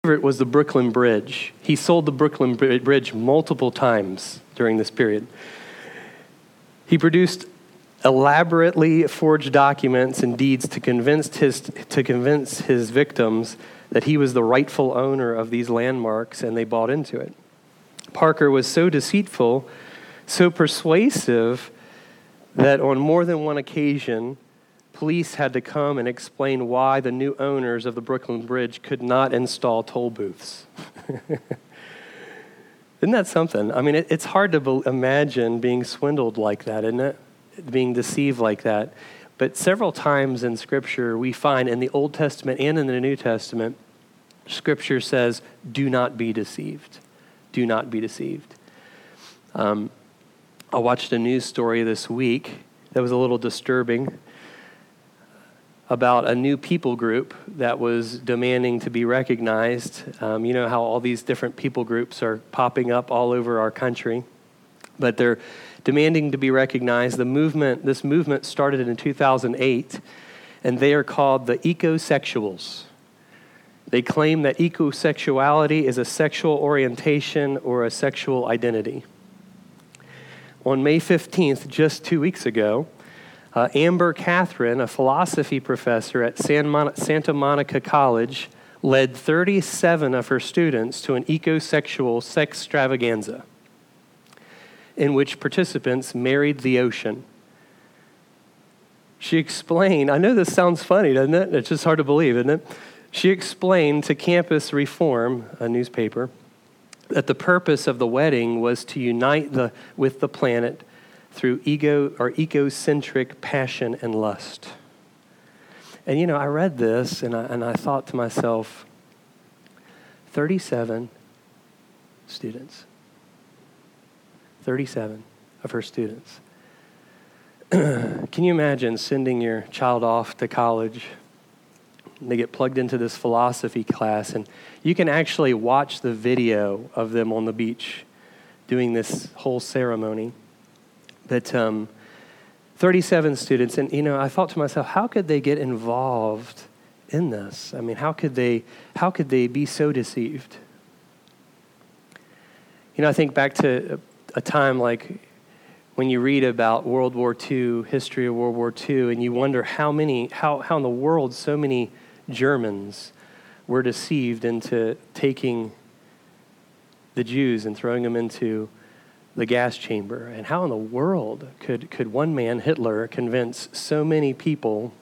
favorite was the Brooklyn Bridge. He sold the Brooklyn Bridge multiple times during this period. He produced elaborately forged documents and deeds to convince his victims that he was the rightful owner of these landmarks, and they bought into it. Parker was so deceitful, so persuasive, that on more than one occasion, police had to come and explain why the new owners of the Brooklyn Bridge could not install toll booths. Isn't that something? I mean, it's hard to imagine being swindled like that, isn't it? Being deceived like that. But several times in Scripture, we find in the Old Testament and in the New Testament, Scripture says, do not be deceived. Do not be deceived. I watched a news story this week that was a little disturbing about a new people group that was demanding to be recognized. You know how all these different people groups are popping up all over our country, but they're demanding to be recognized. This movement started in 2008, and they are called the ecosexuals. They claim that ecosexuality is a sexual orientation or a sexual identity. On May 15th, just 2 weeks ago, Amber Catherine, a philosophy professor at Santa Monica College, led 37 of her students to an ecosexual sex extravaganza in which participants married the ocean. She explained, I know this sounds funny, doesn't it? It's just hard to believe, isn't it? She explained to Campus Reform, a newspaper, that the purpose of the wedding was to unite with the planet through egocentric passion and lust. And you know, I read this and I thought to myself, 37 students. 37 of her students. Can you imagine sending your child off to college? They get plugged into this philosophy class, and you can actually watch the video of them on the beach doing this whole ceremony. But 37 students, and you know, I thought to myself, how could they get involved in this? I mean, how could they be so deceived? You know, I think back to a time like when you read about World War II, history of World War II, and you wonder how in the world so many Germans were deceived into taking the Jews and throwing them into the gas chamber. And how in the world could one man, Hitler, convince so many people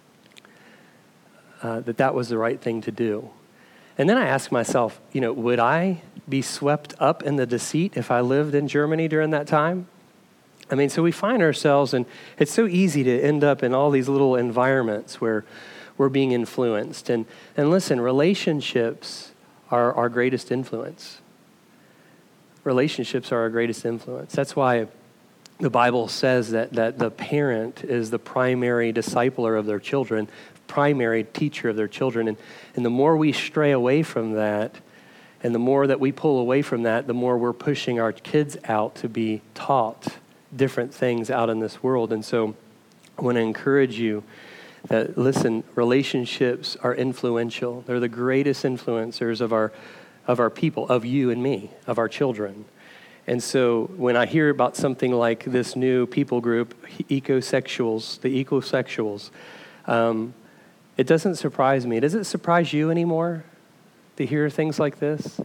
that was the right thing to do? And then I asked myself, you know, would I be swept up in the deceit if I lived in Germany during that time? I mean, so we find ourselves, and it's so easy to end up in all these little environments where we're being influenced. And listen, relationships are our greatest influence. Relationships are our greatest influence. That's why the Bible says that the parent is the primary discipler of their children, primary teacher of their children. And the more we stray away from that, and the more that we pull away from that, the more we're pushing our kids out to be taught different things out in this world. And so I want to encourage you that, listen, relationships are influential. They're the greatest influencers of our people, of you and me, of our children. And so when I hear about something like this new people group, the ecosexuals, it doesn't surprise me. Does it surprise you anymore to hear things like this?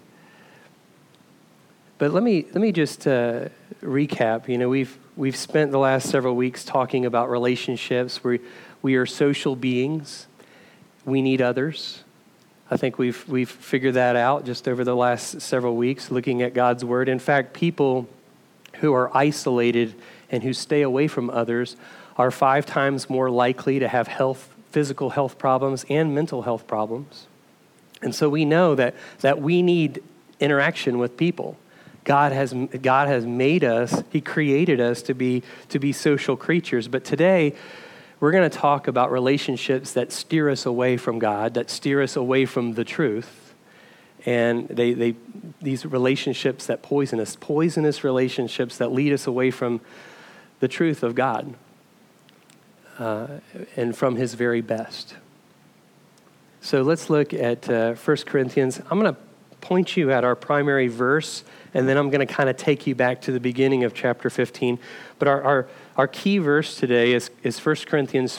But let me just recap. You know, we've spent the last several weeks talking about relationships. We are social beings. We need others. I think we've figured that out just over the last several weeks, looking at God's Word. In fact, people who are isolated and who stay away from others are 5 times more likely to have physical health problems and mental health problems. And so we know that we need interaction with people. God has made us, He created us to be social creatures. But today, we're going to talk about relationships that steer us away from God, that steer us away from the truth. And these relationships that poisonous relationships that lead us away from the truth of God and from His very best. So let's look at 1 Corinthians. I'm going to point you at our primary verse, and then I'm going to kind of take you back to the beginning of chapter 15. But our key verse today is 1 Corinthians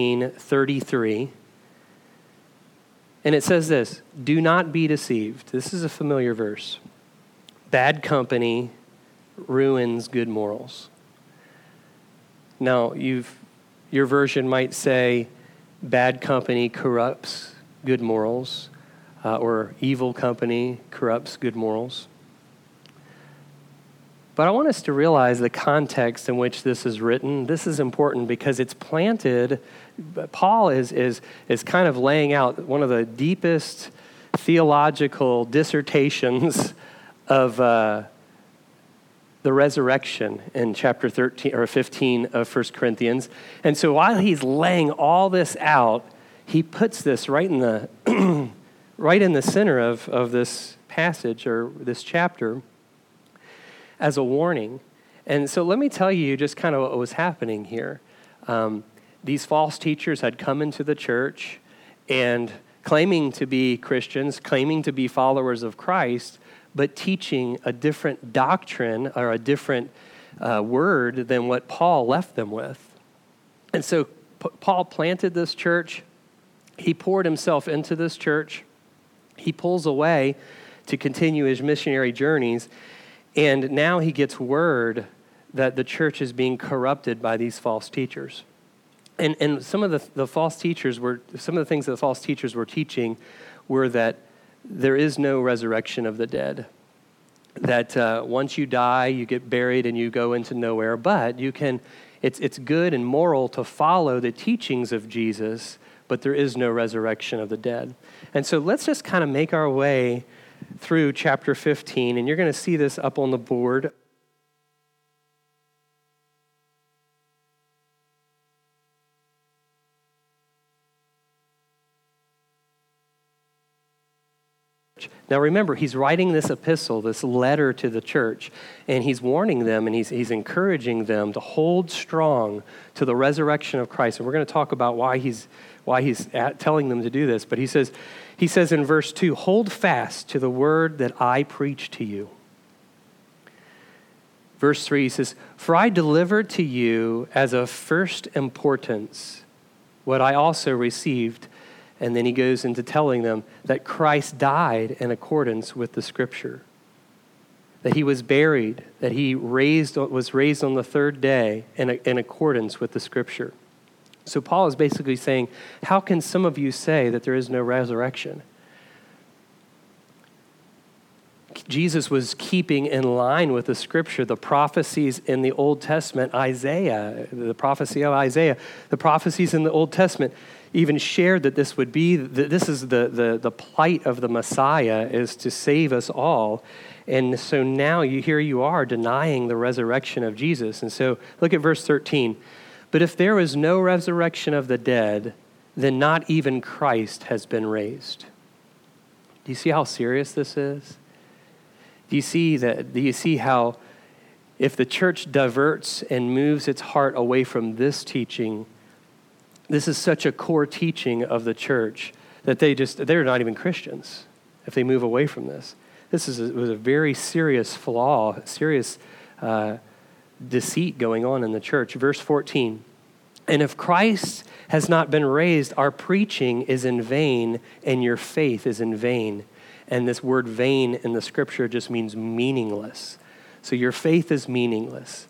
15:33. And it says this: "Do not be deceived." This is a familiar verse. "Bad company ruins good morals." Now, your version might say, "Bad company corrupts good morals," or "Evil company corrupts good morals." But I want us to realize the context in which this is written. This is important because it's planted. Paul is kind of laying out one of the deepest theological dissertations of the resurrection in chapter 13 or 15 of 1 Corinthians. And so while he's laying all this out, he puts this right in the right in the center of this passage or this chapter as a warning. And so let me tell you just kind of what was happening here. These false teachers had come into the church and claiming to be Christians, claiming to be followers of Christ, but teaching a different doctrine or a different word than what Paul left them with. And so Paul planted this church. He poured himself into this church. He pulls away to continue his missionary journeys. And now he gets word that the church is being corrupted by these false teachers. And some of the false teachers some of the things that the false teachers were teaching were that there is no resurrection of the dead. That once you die, you get buried and you go into nowhere. But it's good and moral to follow the teachings of Jesus, but there is no resurrection of the dead. And so let's just kind of make our way through chapter 15, and you're going to see this up on the board. Now remember, he's writing this epistle, this letter to the church, and he's warning them and he's encouraging them to hold strong to the resurrection of Christ. And we're going to talk about why he's telling them to do this. But he says in verse 2, "Hold fast to the word that I preach to you." Verse 3, he says, "For I delivered to you as of first importance what I also received." And then he goes into telling them that Christ died in accordance with the Scripture, that he was buried, that he was raised on the third day in accordance with the Scripture. So Paul is basically saying, how can some of you say that there is no resurrection? Jesus was keeping in line with the Scripture, the prophecies in the Old Testament, the prophecy of Isaiah, the prophecies in the Old Testament even shared that this is the plight of the Messiah, is to save us all. And so now here you are denying the resurrection of Jesus. And so look at verse 13. "But if there is no resurrection of the dead, then not even Christ has been raised." Do you see how serious this is? Do you see how if the church diverts and moves its heart away from this teaching, this is such a core teaching of the church that they're not even Christians if they move away from this. This was a very serious flaw, serious deceit going on in the church. Verse 14, "And if Christ has not been raised, our preaching is in vain and your faith is in vain." And this word vain in the Scripture just means meaningless. So your faith is meaningless.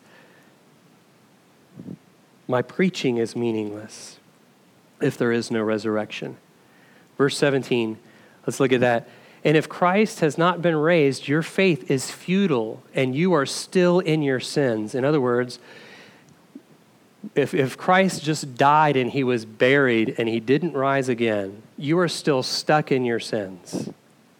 My preaching is meaningless if there is no resurrection. Verse 17, let's look at that. "And if Christ has not been raised, your faith is futile and you are still in your sins." In other words, if Christ just died and he was buried and he didn't rise again, you are still stuck in your sins.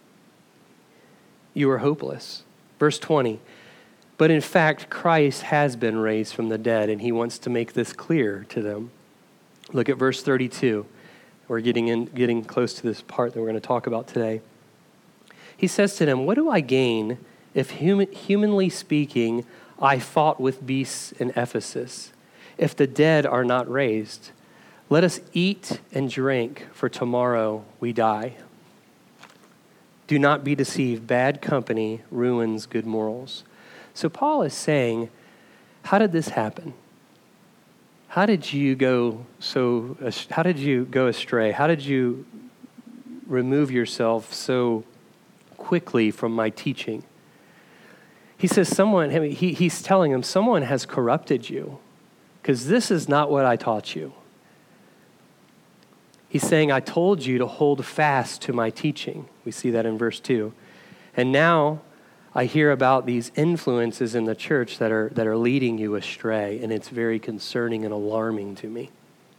You are hopeless. Verse 20, "But in fact, Christ has been raised from the dead," and he wants to make this clear to them. Look at verse 32. We're getting close to this part that we're going to talk about today. He says to them, "What do I gain if humanly speaking, I fought with beasts in Ephesus? If the dead are not raised, Let us eat and drink, for tomorrow we die. Do not be deceived. Bad company ruins good morals. So Paul is saying, how did this happen? How did you go astray? How did you remove yourself so quickly from my teaching? He says he's telling him, someone has corrupted you, because this is not what I taught you. He's saying, I told you to hold fast to my teaching. We see that in verse 2. And now I hear about these influences in the church that are leading you astray, and it's very concerning and alarming to me.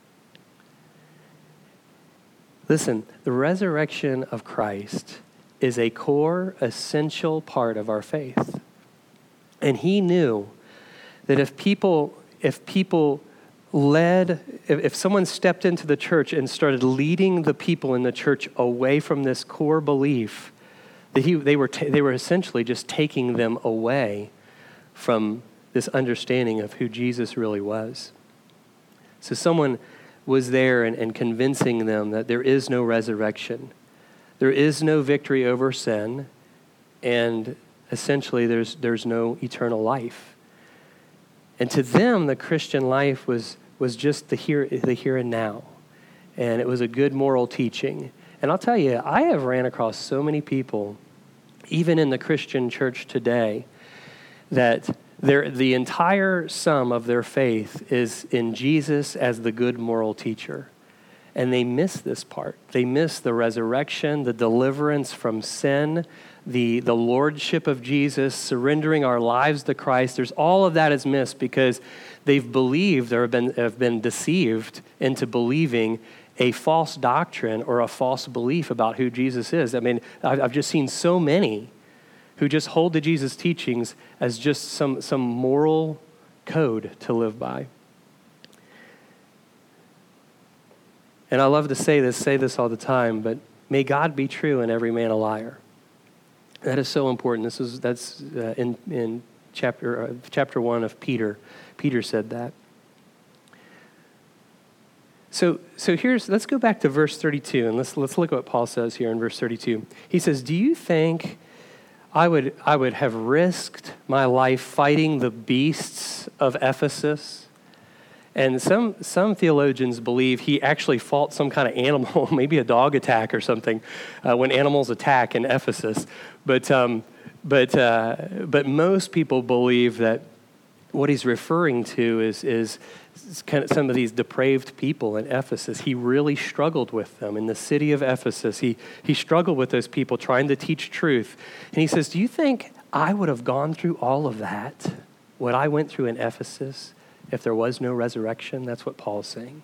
Listen, the resurrection of Christ is a core, essential part of our faith. And he knew that if someone stepped into the church and started leading the people in the church away from this core belief, that they were essentially just taking them away from this understanding of who Jesus really was. So someone was there and convincing them that there is no resurrection, there is no victory over sin, and essentially there's no eternal life. And to them, the Christian life was just the here and now. And it was a good moral teaching. And I'll tell you, I have ran across so many people, even in the Christian church today, that the entire sum of their faith is in Jesus as the good moral teacher. And they miss this part. They miss the resurrection, the deliverance from sin, the lordship of Jesus, surrendering our lives to Christ. There's all of that is missed because they've believed or have been deceived into believing a false doctrine or a false belief about who Jesus is. I mean, I've just seen so many who just hold to Jesus' teachings as just some moral code to live by. And I love to say this all the time, but may God be true and every man a liar. That is so important. That's in chapter 1 of Peter. Peter said that. So let's go back to verse 32 and let's look at what Paul says here in verse 32. He says, "Do you think I would have risked my life fighting the beasts of Ephesus?" And some theologians believe he actually fought some kind of animal, maybe a dog attack or something, when animals attack in Ephesus. But most people believe that what he's referring to is kind of some of these depraved people in Ephesus. He really struggled with them in the city of Ephesus. He struggled with those people trying to teach truth. And he says, do you think I would have gone through all of that, what I went through in Ephesus, if there was no resurrection? That's what Paul is saying.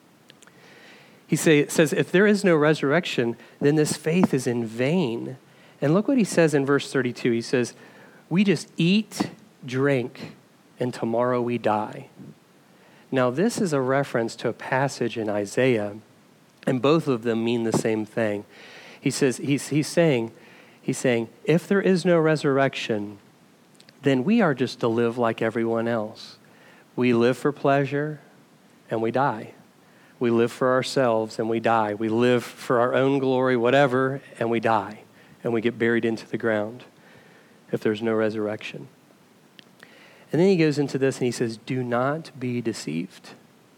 He says, if there is no resurrection, then this faith is in vain. And look what he says in verse 32. He says, we just eat, drink, and tomorrow we die. Now, this is a reference to a passage in Isaiah, and both of them mean the same thing. He says, he's saying, if there is no resurrection, then we are just to live like everyone else. We live for pleasure, and we die. We live for ourselves, and we die. We live for our own glory, whatever, and we die. And we get buried into the ground if there's no resurrection. And then he goes into this and he says, do not be deceived.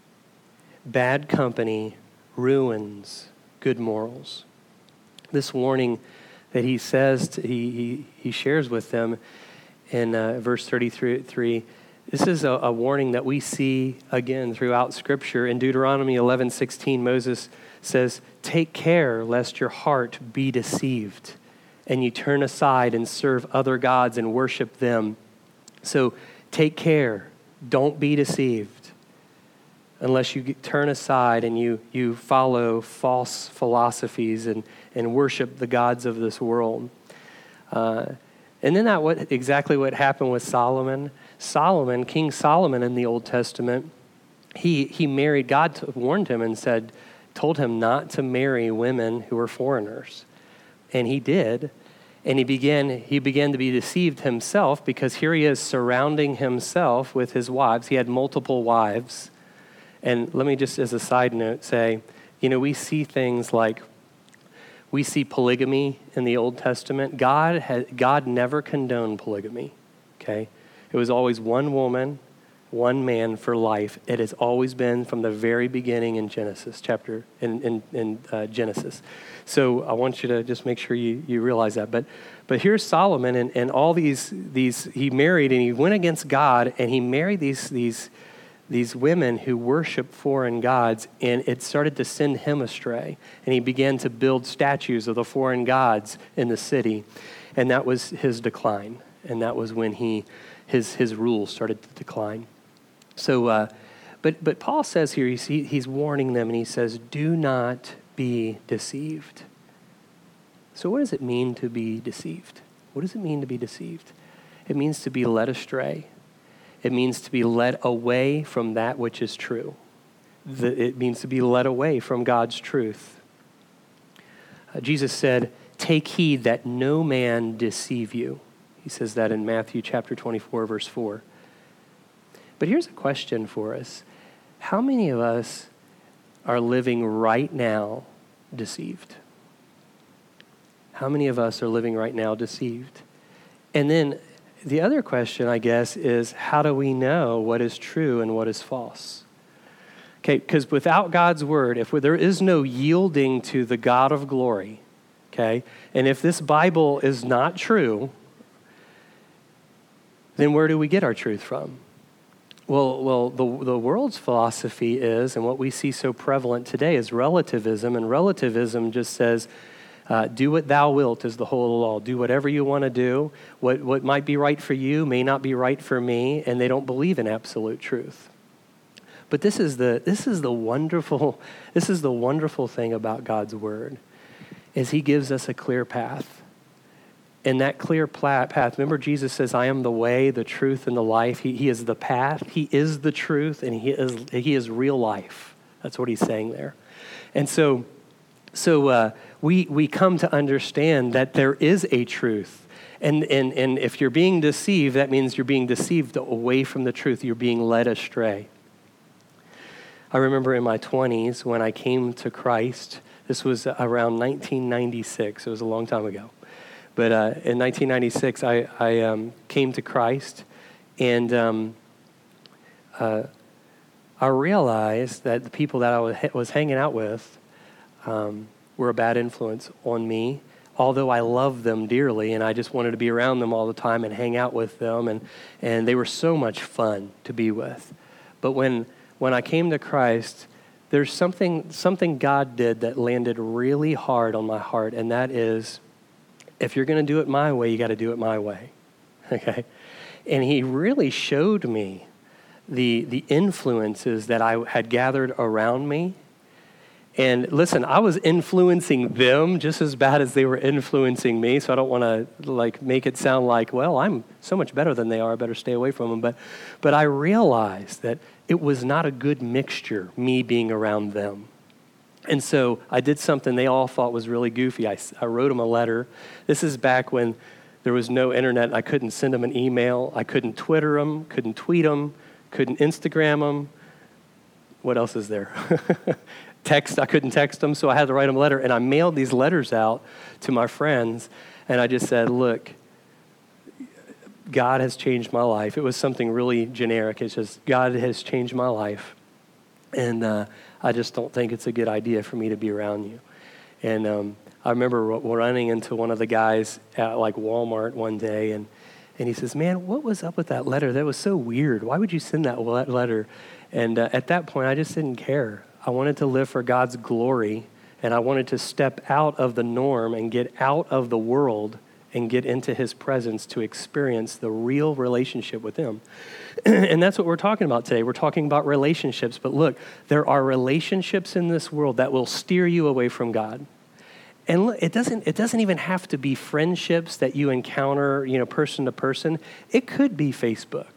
Bad company ruins good morals. This warning that he says, he shares with them in verse 33, this is a warning that we see again throughout Scripture. In Deuteronomy 11:16, Moses says, take care lest your heart be deceived, and you turn aside and serve other gods and worship them. So take care. Don't be deceived unless you turn aside and you follow false philosophies and worship the gods of this world. And then exactly what happened with Solomon. King Solomon in the Old Testament, he married, God warned him and told him not to marry women who were foreigners. And he did. And he began to be deceived himself, because here he is surrounding himself with his wives. He had multiple wives. And let me just, as a side note, say, we see things like, we see polygamy in the Old Testament. God never condoned polygamy, okay? It was always one woman, one man for life. It has always been from the very beginning in Genesis, Genesis. So I want you to just make sure you realize that. But here's Solomon and all these, he married and he went against God and he married these women who worship foreign gods, and it started to send him astray. And he began to build statues of the foreign gods in the city, and that was his decline. And that was when his rule started to decline. So, but Paul says here, he's warning them, and he says, do not be deceived. So what does it mean to be deceived? What does it mean to be deceived? It means to be led astray. It means to be led away from that which is true. It means to be led away from God's truth. Jesus said, take heed that no man deceive you. He says that in Matthew chapter 24, verse 4. But here's a question for us. How many of us are living right now deceived? How many of us are living right now deceived? And then the other question, I guess, is how do we know what is true and what is false? Okay, because without God's word, if there is no yielding to the God of glory, okay, and if this Bible is not true, then where do we get our truth from? Well, the world's philosophy is, and what we see so prevalent today is relativism, and relativism just says, do what thou wilt is the whole of the law. Do whatever you want to do. What might be right for you may not be right for me, and they don't believe in absolute truth. But this is the wonderful thing about God's word, is he gives us a clear path. And that clear path, remember Jesus says, I am the way, the truth, and the life. He is the path, he is the truth, and he is real life. That's what he's saying there. And so we come to understand that there is a truth. And if you're being deceived, that means you're being deceived away from the truth. You're being led astray. I remember in my 20s when I came to Christ, this was around 1996. It was a long time ago. But in 1996, I came to Christ, and I realized that the people that I was hanging out with were a bad influence on me, although I loved them dearly, and I just wanted to be around them all the time and hang out with them, and they were so much fun to be with. But when I came to Christ, there's something God did that landed really hard on my heart, and that is, if you're going to do it my way, you got to do it my way, okay? And he really showed me the influences that I had gathered around me. And listen, I was influencing them just as bad as they were influencing me, so I don't want to make it sound like, well, I'm so much better than they are, I better stay away from them. But I realized that it was not a good mixture, me being around them. And so I did something they all thought was really goofy. I wrote them a letter. This is back when there was no internet. I couldn't send them an email. I couldn't Twitter them, couldn't tweet them, couldn't Instagram them. What else is there? I couldn't text them, so I had to write them a letter. And I mailed these letters out to my friends, and I just said, look, God has changed my life. It was something really generic. It's just, God has changed my life. And I just don't think it's a good idea for me to be around you. And I remember running into one of the guys at Walmart one day, and he says, man, what was up with that letter? That was so weird. Why would you send that letter? And at that point, I just didn't care. I wanted to live for God's glory, and I wanted to step out of the norm and get out of the world and get into his presence to experience the real relationship with him. And that's what we're talking about today. We're talking about relationships. But look, there are relationships in this world that will steer you away from God. And look, it doesn't even have to be friendships that you encounter, person to person. It could be Facebook.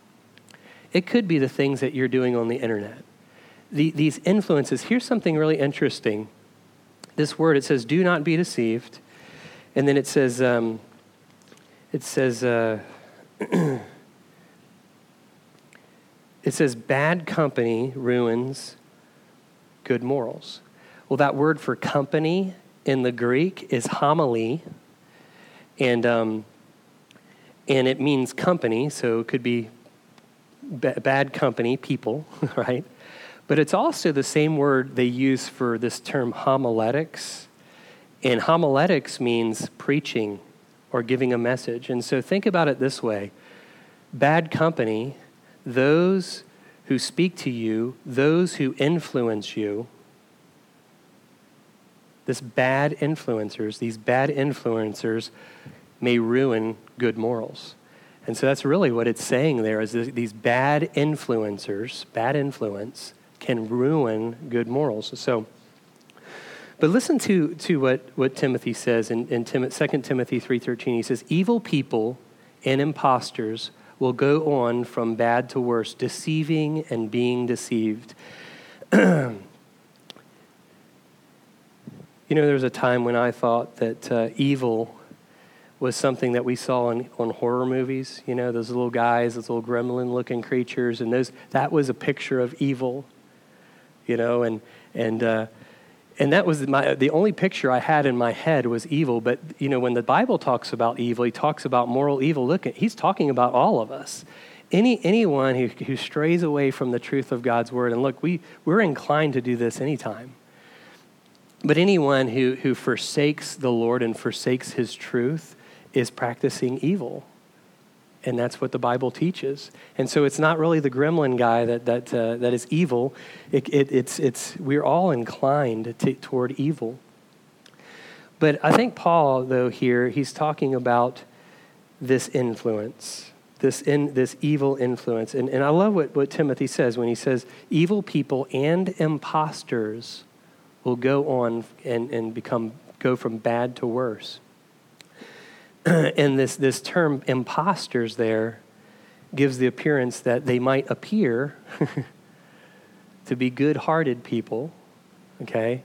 It could be the things that you're doing on the internet. These influences. Here's something really interesting. This word, it says, do not be deceived. And then it says, it says bad company ruins good morals. Well, that word for company in the Greek is homily, and it means company, so it could be bad company, people, right? But it's also the same word they use for this term homiletics, and homiletics means preaching or giving a message. And so think about it this way. Bad company, those who speak to you, those who influence you, these bad influencers may ruin good morals. And so that's really what it's saying there is these bad influencers, bad influence can ruin good morals. So, but listen to what Timothy says in 2 Timothy 3:13. He says, evil people and imposters will go on from bad to worse, deceiving and being deceived. There was a time when I thought that evil was something that we saw on horror movies. Those little guys, those little gremlin-looking creatures, and that was a picture of evil. And that was the only picture I had in my head was evil. But when the Bible talks about evil, he talks about moral evil. He's talking about all of us. Anyone who strays away from the truth of God's word, and look, we're inclined to do this anytime. But anyone who forsakes the Lord and forsakes his truth is practicing evil. And that's what the Bible teaches. And so it's not really the gremlin guy that is evil. We're all inclined toward evil. But I think Paul, though, here, he's talking about this influence, this evil influence. And I love what Timothy says when he says, evil people and imposters will go on and go from bad to worse. And this term imposters there gives the appearance that they might appear to be good-hearted people, okay?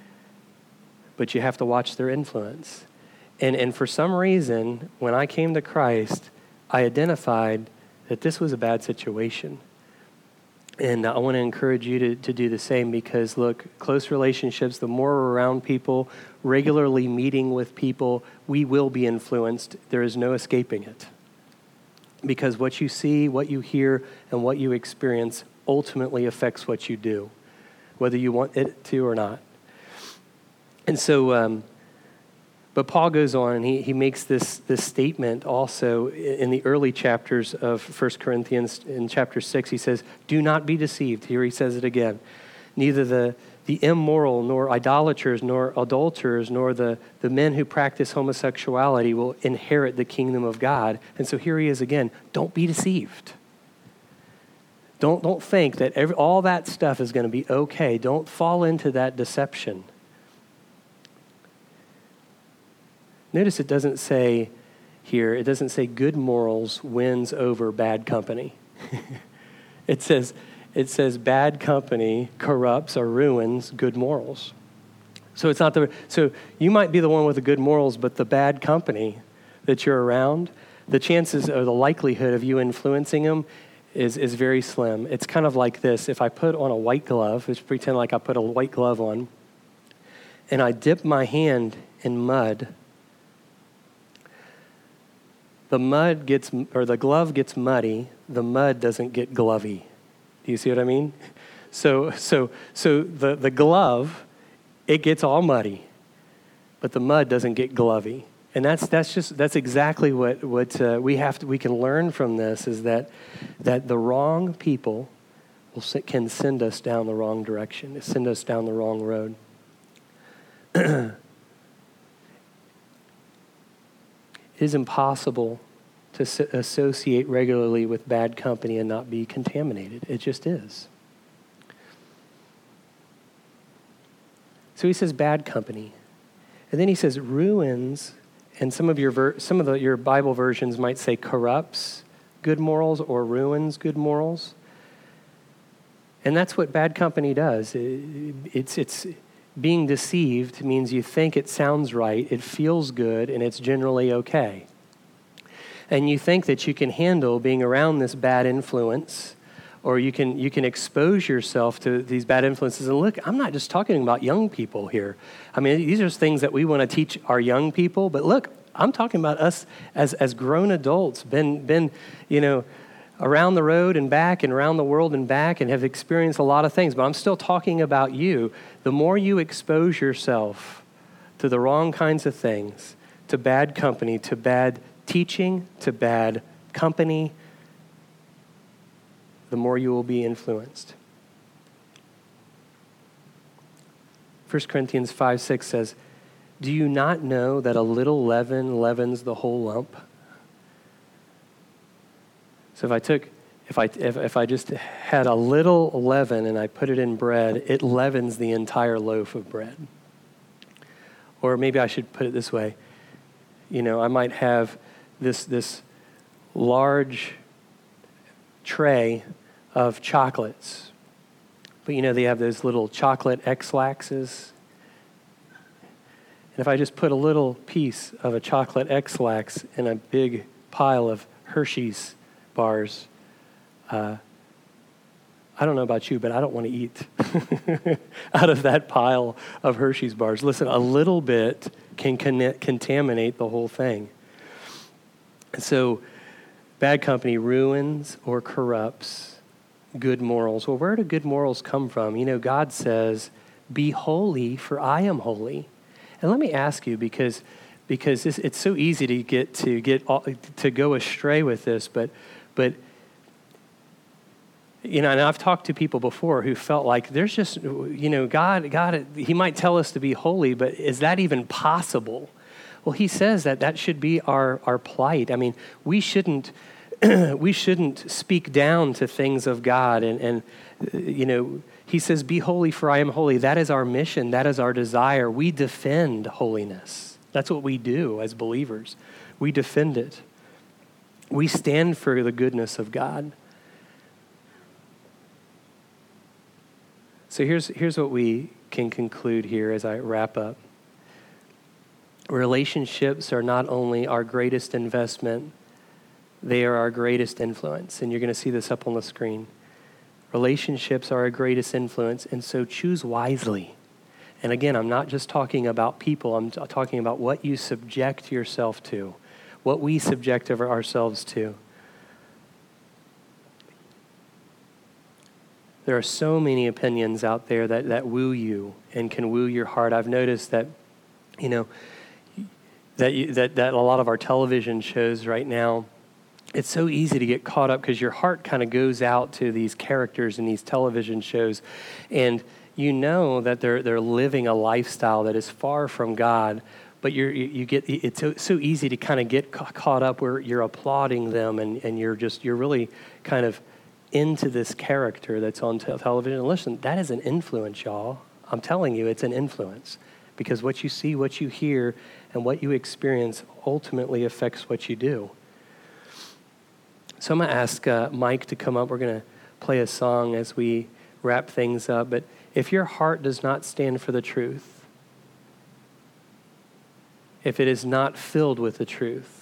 But you have to watch their influence. And for some reason, when I came to Christ, I identified that this was a bad situation. And I want to encourage you to do the same because, look, close relationships, the more we're around people, regularly meeting with people, we will be influenced. There is no escaping it. Because what you see, what you hear, and what you experience ultimately affects what you do, whether you want it to or not. And so, but Paul goes on and he makes this statement also in the early chapters of 1 Corinthians. In chapter 6, he says, do not be deceived. Here he says it again. Neither the immoral, nor idolaters, nor adulterers, nor the men who practice homosexuality will inherit the kingdom of God. And so here he is again. Don't be deceived. Don't think that all that stuff is going to be okay. Don't fall into that deception. Notice it doesn't say here, it doesn't say good morals wins over bad company. It says bad company corrupts or ruins good morals. So it's not so you might be the one with the good morals, but the bad company that you're around, the chances or the likelihood of you influencing them is very slim. It's kind of like this. If I put on a white glove, let's pretend like I put a white glove on, and I dip my hand in mud, the glove gets muddy, the mud doesn't get glovey. Do you see what I mean? So the glove, it gets all muddy, but the mud doesn't get glovey. And that's exactly what we can learn from this is that the wrong people can send us down the wrong direction, send us down the wrong road. It is impossible to associate regularly with bad company and not be contaminated. It just is. So he says bad company. And then he says ruins, and some of your Bible versions might say corrupts good morals or ruins good morals. And that's what bad company does. It's being deceived means you think it sounds right, it feels good, and it's generally okay. And you think that you can handle being around this bad influence or you can expose yourself to these bad influences. And look, I'm not just talking about young people here. I mean, these are things that we want to teach our young people. But look, I'm talking about us as grown adults, been around the road and back and around the world and back and have experienced a lot of things. But I'm still talking about you. The more you expose yourself to the wrong kinds of things, to bad company, to bad teaching, to bad company, the more you will be influenced. 1 Corinthians 5:6 says, "Do you not know that a little leaven leavens the whole lump?" So if I just had a little leaven and I put it in bread, it leavens the entire loaf of bread. Or maybe I should put it this way. I might have this large tray of chocolates. But they have those little chocolate X-Laxes. And if I just put a little piece of a chocolate X-Lax in a big pile of Hershey's bars, I don't know about you, but I don't want to eat out of that pile of Hershey's bars. Listen, a little bit can contaminate the whole thing. And so bad company ruins or corrupts good morals. Well, where do good morals come from? God says, "Be holy, for I am holy." And let me ask you, because it's so easy to go astray with this, but and I've talked to people before who felt like there's just God, He might tell us to be holy, but is that even possible? Well, He says that should be our plight. I mean, we shouldn't speak down to things of God. And He says, "Be holy, for I am holy." That is our mission. That is our desire. We defend holiness. That's what we do as believers. We defend it. We stand for the goodness of God. So here's what we can conclude here as I wrap up. Relationships are not only our greatest investment, they are our greatest influence. And you're going to see this up on the screen. Relationships are our greatest influence, and so choose wisely. And again, I'm not just talking about people. I'm talking about what you subject yourself to, what we subject ourselves to. There are so many opinions out there that woo you and can woo your heart. I've noticed that, that a lot of our television shows right now, it's so easy to get caught up because your heart kind of goes out to these characters in these television shows, and that they're living a lifestyle that is far from God. But it's so easy to kind of get caught up where you're applauding them, and you're really kind of into this character that's on television. And listen, that is an influence, y'all. I'm telling you, it's an influence, because what you see, what you hear, and what you experience ultimately affects what you do. So I'm going to ask Mike to come up. We're going to play a song as we wrap things up. But if your heart does not stand for the truth, if it is not filled with the truth,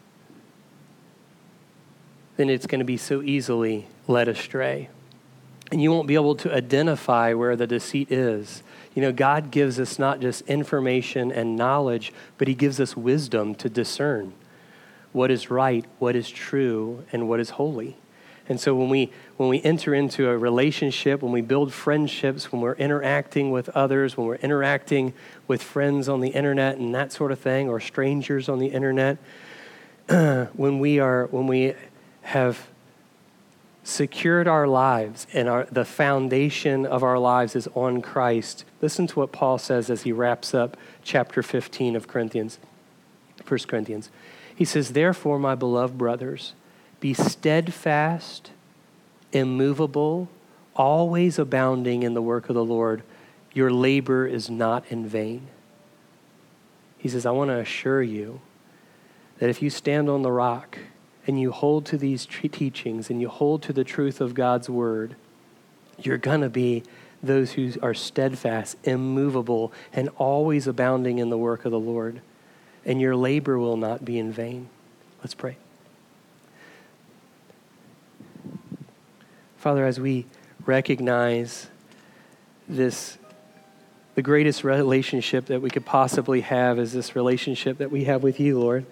then it's going to be so easily led astray. And you won't be able to identify where the deceit is. God gives us not just information and knowledge, but He gives us wisdom to discern what is right, what is true, and what is holy. And so when we enter into a relationship, when we build friendships, when we're interacting with others, when we're interacting with friends on the internet and that sort of thing, or strangers on the internet, when we have secured our lives and the foundation of our lives is on Christ, listen to what Paul says as he wraps up chapter 15 of 1 Corinthians. He says, "Therefore, my beloved brothers, be steadfast, immovable, always abounding in the work of the Lord. Your labor is not in vain." He says, I want to assure you that if you stand on the rock and you hold to these teachings and you hold to the truth of God's word, you're going to be those who are steadfast, immovable, and always abounding in the work of the Lord. And your labor will not be in vain. Let's pray. Father, as we recognize this, the greatest relationship that we could possibly have is this relationship that we have with you, Lord.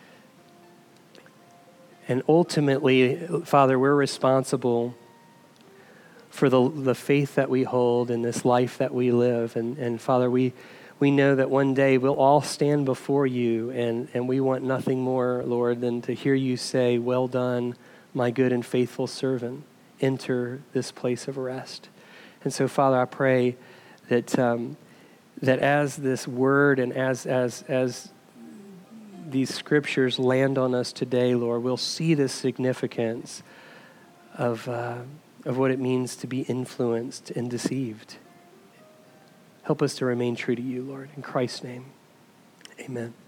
And ultimately, Father, we're responsible for the faith that we hold and this life that we live. And Father, we know that one day we'll all stand before you, and we want nothing more, Lord, than to hear you say, "Well done, my good and faithful servant. Enter this place of rest." And so, Father, I pray that that as this word and as these scriptures land on us today, Lord, we'll see the significance of what it means to be influenced and deceived. Help us to remain true to you, Lord. In Christ's name, amen.